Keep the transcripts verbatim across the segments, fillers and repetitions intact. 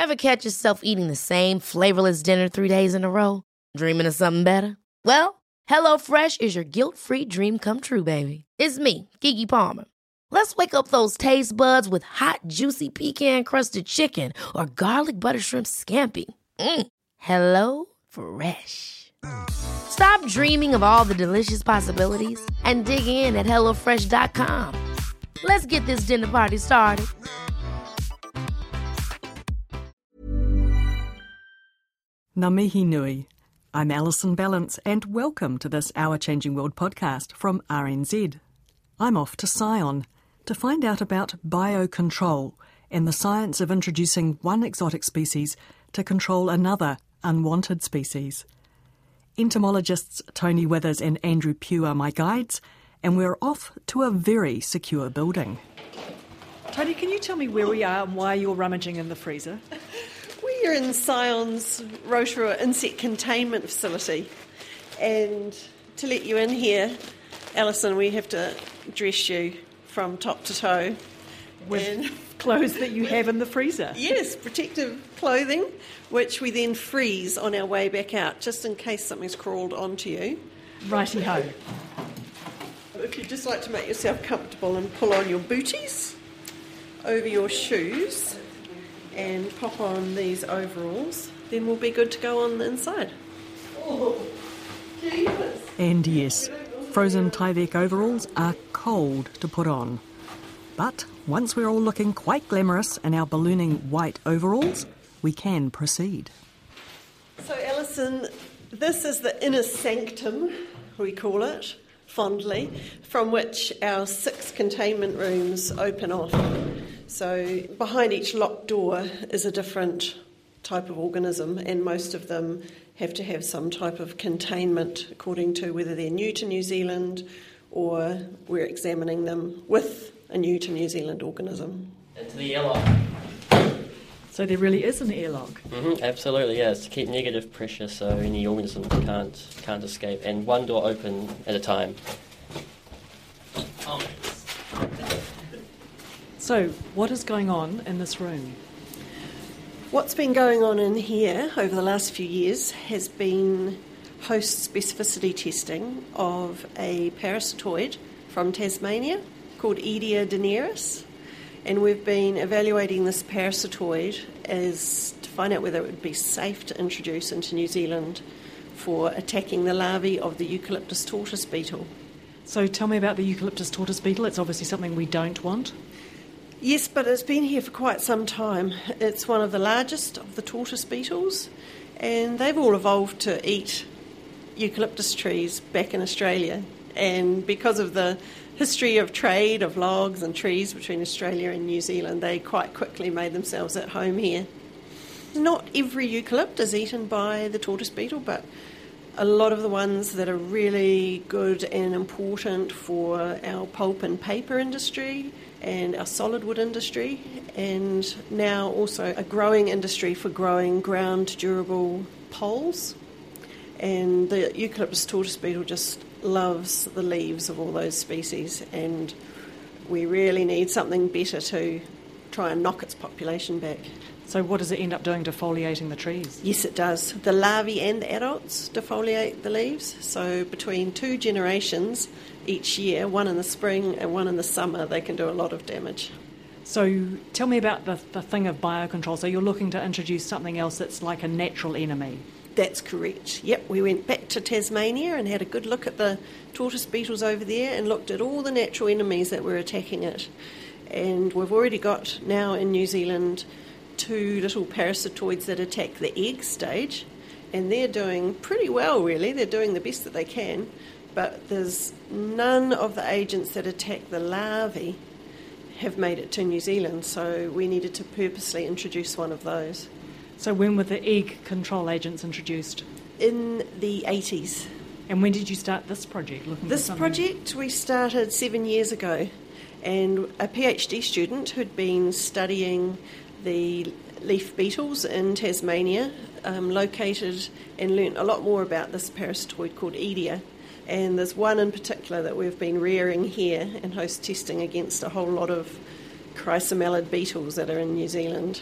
Ever catch yourself eating the same flavorless dinner three days in a row? Dreaming of something better? Well, HelloFresh is your guilt-free dream come true, baby. It's me, Keke Palmer. Let's wake up those taste buds with hot, juicy pecan-crusted chicken or garlic butter shrimp scampi. Mm. Hello Fresh. Stop dreaming of all the delicious possibilities and dig in at hello fresh dot com. Let's get this dinner party started. Ngā mihi nui. I'm Alison Ballance and welcome to this Our Changing World podcast from R N Z. I'm off to Scion to find out about biocontrol and the science of introducing one exotic species to control another unwanted species. Entomologists Tony Withers and Andrew Pugh are my guides, and we're off to a very secure building. Tony, can you tell me where we are and why you're rummaging in the freezer? We are in Scion's Rotorua Insect Containment Facility, and to let you in here, Alison, we have to dress you from top to toe. With and clothes that you have in the freezer? Yes, protective clothing, which we then freeze on our way back out, just in case something's crawled onto you. Righty-ho. If you'd just like to make yourself comfortable and pull on your booties over your shoes and pop on these overalls, then we'll be good to go on the inside. Oh, Jesus. And yes, frozen Tyvek overalls are cold to put on. But once we're all looking quite glamorous in our ballooning white overalls, we can proceed. So, Alison, this is the inner sanctum, we call it, fondly, from which our six containment rooms open off. So behind each locked door is a different type of organism, and most of them have to have some type of containment according to whether they're new to New Zealand or we're examining them with a new to New Zealand organism. Into the airlock. So there really is an airlock? Mm-hmm, absolutely, yeah. It's to keep negative pressure so any organism can't can't escape, and one door open at a time. Oh. So, what is going on in this room? What's been going on in here over the last few years has been host specificity testing of a parasitoid from Tasmania called Aedia daenerys, and we've been evaluating this parasitoid as to find out whether it would be safe to introduce into New Zealand for attacking the larvae of the Eucalyptus tortoise beetle. So tell me about the Eucalyptus tortoise beetle. It's obviously something we don't want. Yes, but it's been here for quite some time. It's one of the largest of the tortoise beetles, and they've all evolved to eat eucalyptus trees back in Australia. And because of the history of trade of logs and trees between Australia and New Zealand, they quite quickly made themselves at home here. Not every eucalypt is eaten by the tortoise beetle, but a lot of the ones that are really good and important for our pulp and paper industry and our solid wood industry, and now also a growing industry for growing ground durable poles. And the Eucalyptus tortoise beetle just loves the leaves of all those species, and we really need something better to try and knock its population back. So what does it end up doing, defoliating the trees? Yes, it does. The larvae and the adults defoliate the leaves. So between two generations each year, one in the spring and one in the summer, they can do a lot of damage. So tell me about the, the thing of biocontrol. So you're looking to introduce something else that's like a natural enemy. That's correct. Yep, we went back to Tasmania and had a good look at the tortoise beetles over there and looked at all the natural enemies that were attacking it. And we've already got now in New Zealand two little parasitoids that attack the egg stage, and they're doing pretty well, really. They're doing the best that they can, but there's none of the agents that attack the larvae have made it to New Zealand, so we needed to purposely introduce one of those. So when were the egg control agents introduced? In the eighties. And when did you start this project? Looking This for project we started seven years ago, and a PhD student who'd been studying the leaf beetles in Tasmania um, located and learnt a lot more about this parasitoid called Aedia. And there's one in particular that we've been rearing here and host testing against a whole lot of chrysomelid beetles that are in New Zealand.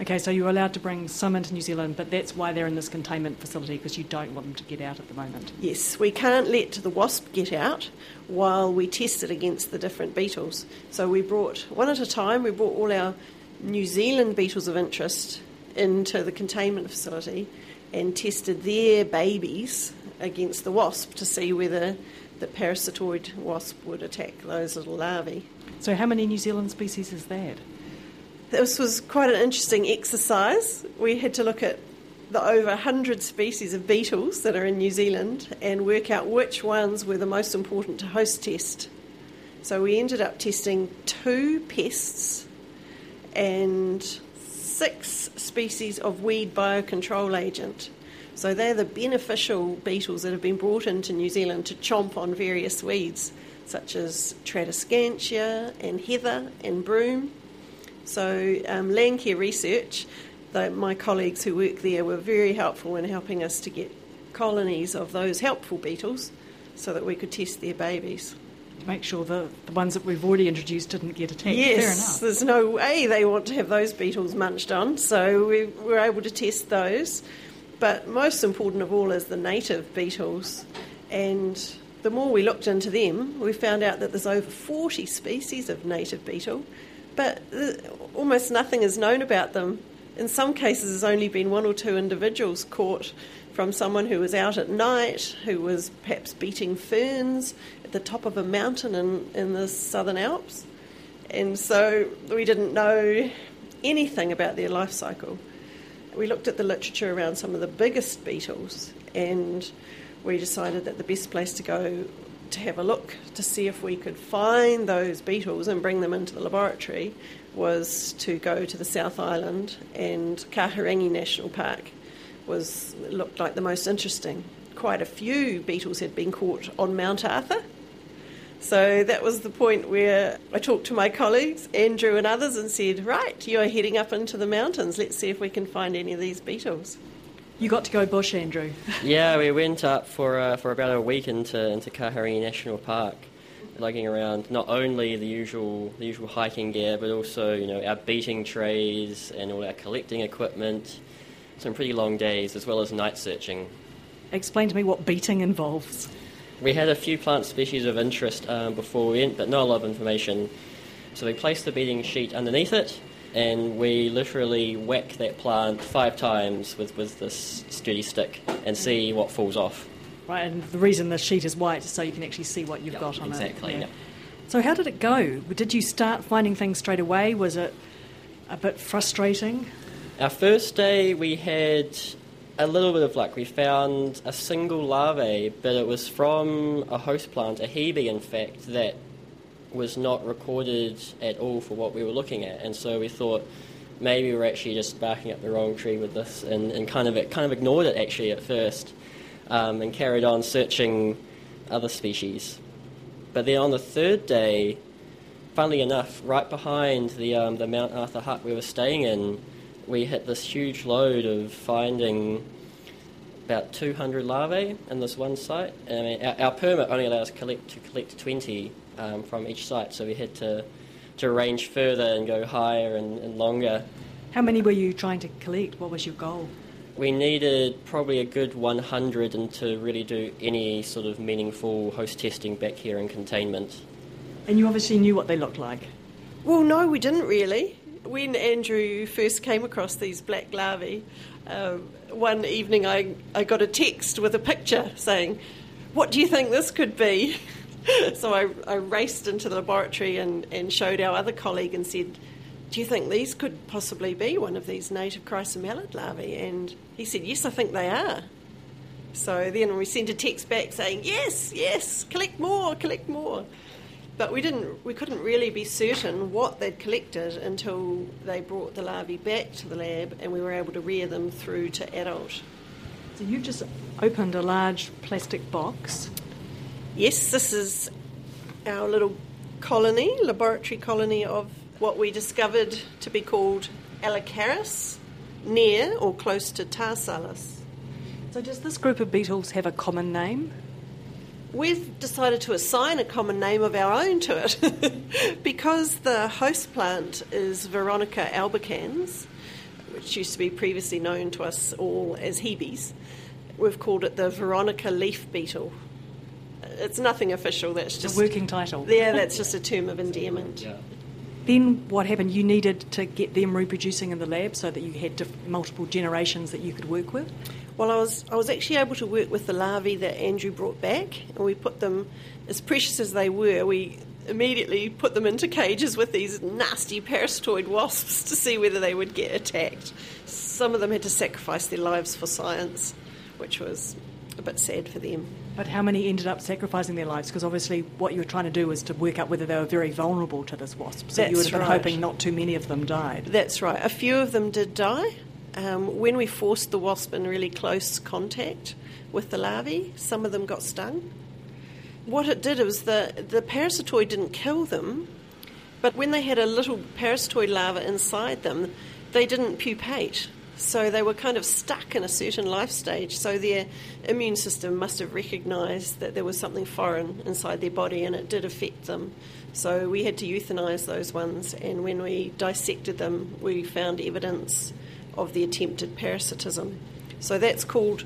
Okay, so you're allowed to bring some into New Zealand, but that's why they're in this containment facility, because you don't want them to get out at the moment. Yes, we can't let the wasp get out while we test it against the different beetles. So we brought, one at a time, we brought all our New Zealand beetles of interest into the containment facility and tested their babies against the wasp to see whether the parasitoid wasp would attack those little larvae. So how many New Zealand species is that? This was quite an interesting exercise. We had to look at the over one hundred species of beetles that are in New Zealand and work out which ones were the most important to host test. So we ended up testing two pests and six species of weed biocontrol agent. So they're the beneficial beetles that have been brought into New Zealand to chomp on various weeds, such as Tradescantia and heather and broom. So um, Landcare Research, the, my colleagues who work there, were very helpful in helping us to get colonies of those helpful beetles so that we could test their babies. To make sure the, the ones that we've already introduced didn't get attacked. Yes, Fair enough. There's no way they want to have those beetles munched on, so we were able to test those. But most important of all is the native beetles, and the more we looked into them, we found out that there's over forty species of native beetle, but almost nothing is known about them. In some cases, there's only been one or two individuals caught from someone who was out at night, who was perhaps beating ferns at the top of a mountain in, in the Southern Alps. And so we didn't know anything about their life cycle. We looked at the literature around some of the biggest beetles, and we decided that the best place to go to have a look to see if we could find those beetles and bring them into the laboratory was to go to the South Island, and Kahurangi National Park was looked like the most interesting. Quite a few beetles had been caught on Mount Arthur. So that was the point where I talked to my colleagues, Andrew and others, and said, right, you're heading up into the mountains. Let's see if we can find any of these beetles. You got to go bush, Andrew. Yeah, we went up for uh, for about a week into into Kahurangi National Park, lugging around not only the usual the usual hiking gear, but also, you know, our beating trays and all our collecting equipment. Some pretty long days, as well as night searching. Explain to me what beating involves. We had a few plant species of interest um, before we went, but not a lot of information. So we placed the beating sheet underneath it, and we literally whack that plant five times with, with this sturdy stick and see what falls off. Right, and the reason the sheet is white is so you can actually see what you've Yep, got on exactly, it. Exactly, yeah. So how did it go? Did you start finding things straight away? Was it a bit frustrating? Our first day we had a little bit of luck. We found a single larvae, but it was from a host plant, a hebe in fact, that was not recorded at all for what we were looking at. And so we thought maybe we were actually just barking up the wrong tree with this, and, and kind of kind of ignored it actually at first, um, and carried on searching other species. But then on the third day, funnily enough, right behind the um, the Mount Arthur hut we were staying in, we hit this huge load of finding about two hundred larvae in this one site. And I mean, our, our permit only allows us collect, to collect twenty um, from each site, so we had to, to range further and go higher and, and longer. How many were you trying to collect? What was your goal? We needed probably a good one hundred and to really do any sort of meaningful host testing back here in containment. And you obviously knew what they looked like. Well, no, we didn't really. When Andrew first came across these black larvae, um, one evening I, I got a text with a picture saying, what do you think this could be? So I, I raced into the laboratory and, and showed our other colleague and said, do you think these could possibly be one of these native chrysomelid larvae? And he said, yes, I think they are. So then we sent a text back saying, yes, yes, collect more, collect more. But we didn't. We couldn't really be certain what they'd collected until they brought the larvae back to the lab, and we were able to rear them through to adult. So you've just opened a large plastic box. Yes, this is our little colony, laboratory colony of what we discovered to be called Allocaris, near or close to Tarsalus. So does this group of beetles have a common name? We've decided to assign a common name of our own to it. Because the host plant is Veronica albicans, which used to be previously known to us all as Hebes. We've called it the Veronica leaf beetle. It's nothing official, that's just... a working title. Yeah, that's just a term of endearment. Yeah. Then what happened? You needed to get them reproducing in the lab so that you had diff- multiple generations that you could work with? Well, I was I was actually able to work with the larvae that Andrew brought back, and we put them, as precious as they were, we immediately put them into cages with these nasty parasitoid wasps to see whether they would get attacked. Some of them had to sacrifice their lives for science, which was a bit sad for them. But how many ended up sacrificing their lives? Because obviously what you were trying to do was to work out whether they were very vulnerable to this wasp. So That's you would have been right. hoping not too many of them died. That's right. A few of them did die. Um, when we forced the wasp in really close contact with the larvae, some of them got stung. What it did was the, the parasitoid didn't kill them, but when they had a little parasitoid larva inside them, they didn't pupate. So they were kind of stuck in a certain life stage. So their immune system must have recognised that there was something foreign inside their body, and it did affect them. So we had to euthanise those ones, and when we dissected them, we found evidence of the attempted parasitism. So that's called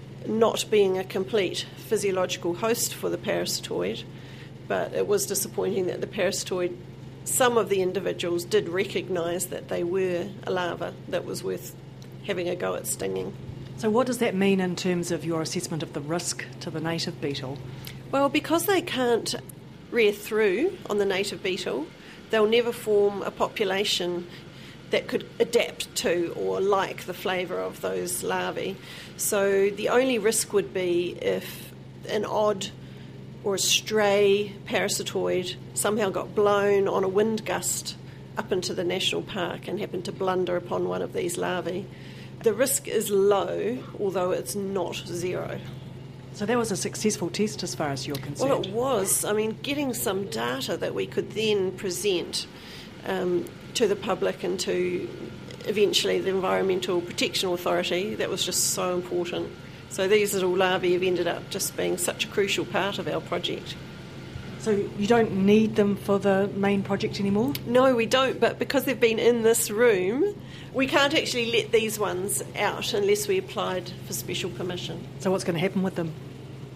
not being a complete physiological host for the parasitoid, but it was disappointing that the parasitoid, some of the individuals did recognise that they were a larva that was worth having a go at stinging. So what does that mean in terms of your assessment of the risk to the native beetle? Well, because they can't rear through on the native beetle, they'll never form a population that could adapt to or like the flavour of those larvae. So the only risk would be if an odd or a stray parasitoid somehow got blown on a wind gust up into the national park and happened to blunder upon one of these larvae. The risk is low, although it's not zero. So that was a successful test as far as you're concerned. Well, it was. I mean, getting some data that we could then present um, to the public and to eventually the Environmental Protection Authority, that was just so important. So these little larvae have ended up just being such a crucial part of our project. So you don't need them for the main project anymore? No, we don't, but because they've been in this room, we can't actually let these ones out unless we applied for special permission. So what's going to happen with them?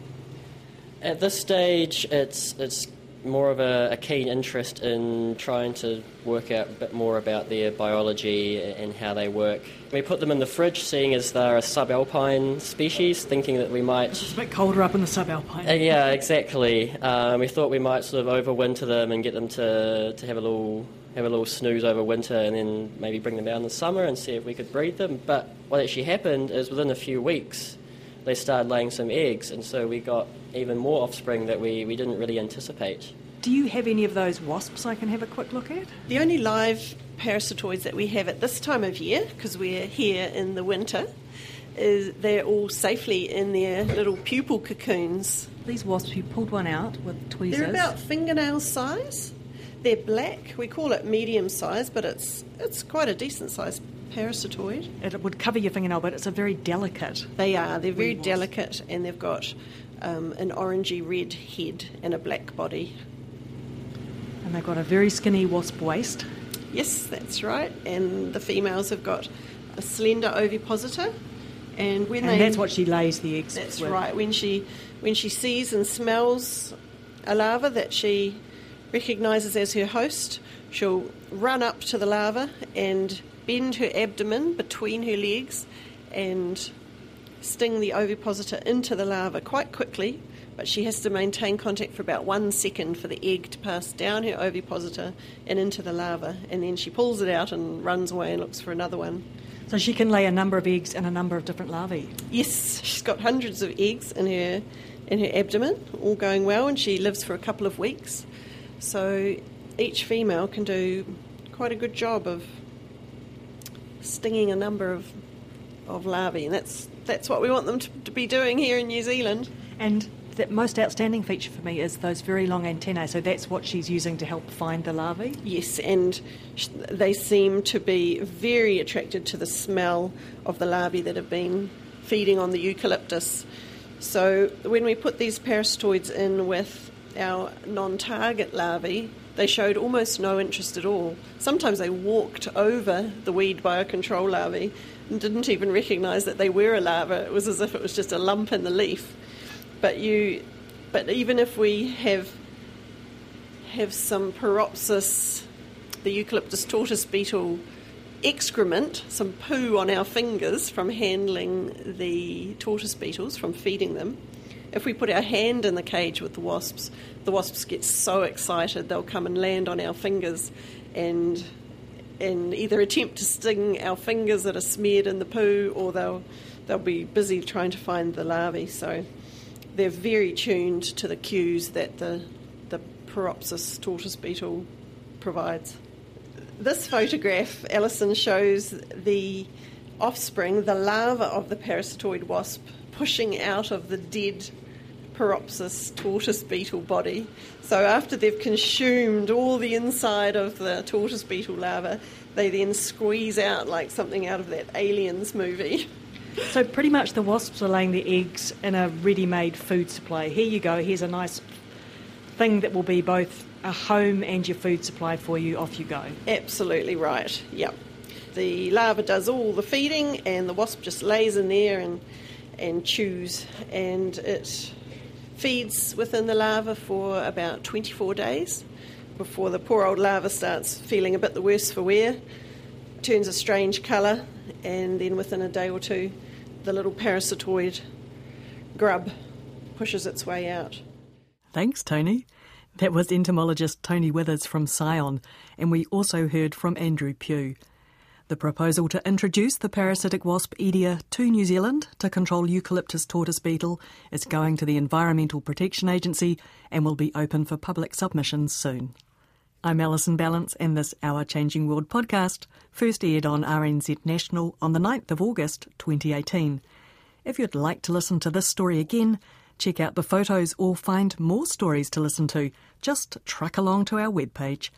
At this stage, it's it's more of a, a keen interest in trying to work out a bit more about their biology and how they work. We put them in the fridge, seeing as they're a subalpine species, thinking that we might... It's a bit colder up in the subalpine. Uh, yeah, exactly. Um, we thought we might sort of overwinter them and get them to, to have a little have a little snooze over winter, and then maybe bring them down in the summer and see if we could breed them. But what actually happened is within a few weeks, they started laying some eggs, and so we got even more offspring that we, we didn't really anticipate. Do you have any of those wasps I can have a quick look at? The only live parasitoids that we have at this time of year, because we're here in the winter, is they're all safely in their little pupal cocoons. These wasps, you pulled one out with tweezers. They're about fingernail size. They're black. We call it medium size, but it's it's quite a decent sized parasitoid. It would cover your fingernail, but it's a very delicate. They are. They're very Wee wasp. delicate, and they've got um, an orangey red head and a black body. And they've got a very skinny wasp waist. Yes, that's right. And the females have got a slender ovipositor. And when And they that's what she lays the eggs That's with. right. When she when she sees and smells a larva that she recognises as her host, she'll run up to the larva and bend her abdomen between her legs and sting the ovipositor into the larva quite quickly, but she has to maintain contact for about one second for the egg to pass down her ovipositor and into the larva, and then she pulls it out and runs away and looks for another one. So she can lay a number of eggs and a number of different larvae. Yes, she's got hundreds of eggs in her in her abdomen, all going well, and she lives for a couple of weeks. So each female can do quite a good job of stinging a number of of larvae, and that's that's what we want them to, to be doing here in New Zealand. And the most outstanding feature for me is those very long antennae. So that's what she's using to help find the larvae. Yes, and sh- they seem to be very attracted to the smell of the larvae that have been feeding on the eucalyptus. So when we put these parasitoids in with our non-target larvae, they showed almost no interest at all. Sometimes they walked over the weed biocontrol larvae and didn't even recognise that they were a larva. It was as if it was just a lump in the leaf. But you, but even if we have have some Pyropsis, the Eucalyptus tortoise beetle excrement, some poo on our fingers from handling the tortoise beetles, from feeding them, if we put our hand in the cage with the wasps, the wasps get so excited they'll come and land on our fingers and and either attempt to sting our fingers that are smeared in the poo, or they'll they'll be busy trying to find the larvae. So they're very tuned to the cues that the the Pyropsis tortoise beetle provides. This photograph, Alison, shows the offspring, the larva of the parasitoid wasp, pushing out of the dead Pyropsis tortoise beetle body. So after they've consumed all the inside of the tortoise beetle larva, they then squeeze out like something out of that Aliens movie. So pretty much the wasps are laying their eggs in a ready-made food supply. Here you go, here's a nice thing that will be both a home and your food supply for you. Off you go. Absolutely right, yep. The larva does all the feeding and the wasp just lays in there and, and chews, and it feeds within the larva for about twenty-four days before the poor old larva starts feeling a bit the worse for wear, turns a strange colour, and then within a day or two the little parasitoid grub pushes its way out. Thanks, Tony. That was entomologist Tony Withers from Scion, and we also heard from Andrew Pugh. The proposal to introduce the parasitic wasp Aedia to New Zealand to control Eucalyptus tortoise beetle is going to the Environmental Protection Agency and will be open for public submissions soon. I'm Alison Ballance, and this Our Changing World podcast first aired on R N Z National on the ninth of August twenty eighteen. If you'd like to listen to this story again, check out the photos or find more stories to listen to, just truck along to our webpage,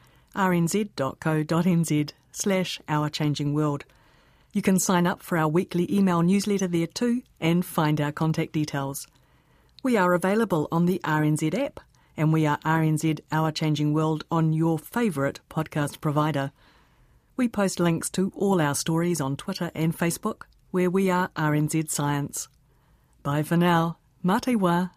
rnz.co.nz slash Our Changing World. You can sign up for our weekly email newsletter there too and find our contact details. We are available on the R N Z app, and we are R N Z Our Changing World on your favourite podcast provider. We post links to all our stories on Twitter and Facebook, where we are R N Z Science. Bye for now. Mate wa.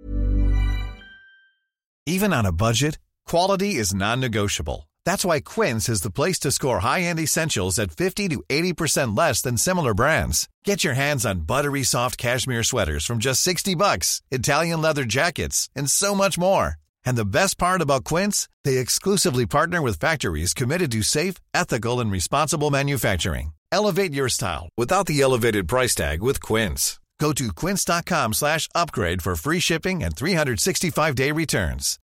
Even on a budget, quality is non-negotiable. That's why Quince is the place to score high-end essentials at fifty to eighty percent less than similar brands. Get your hands on buttery soft cashmere sweaters from just sixty bucks, Italian leather jackets, and so much more. And the best part about Quince, they exclusively partner with factories committed to safe, ethical, and responsible manufacturing. Elevate your style without the elevated price tag with Quince. Go to quince.com slash upgrade for free shipping and three sixty-five day returns.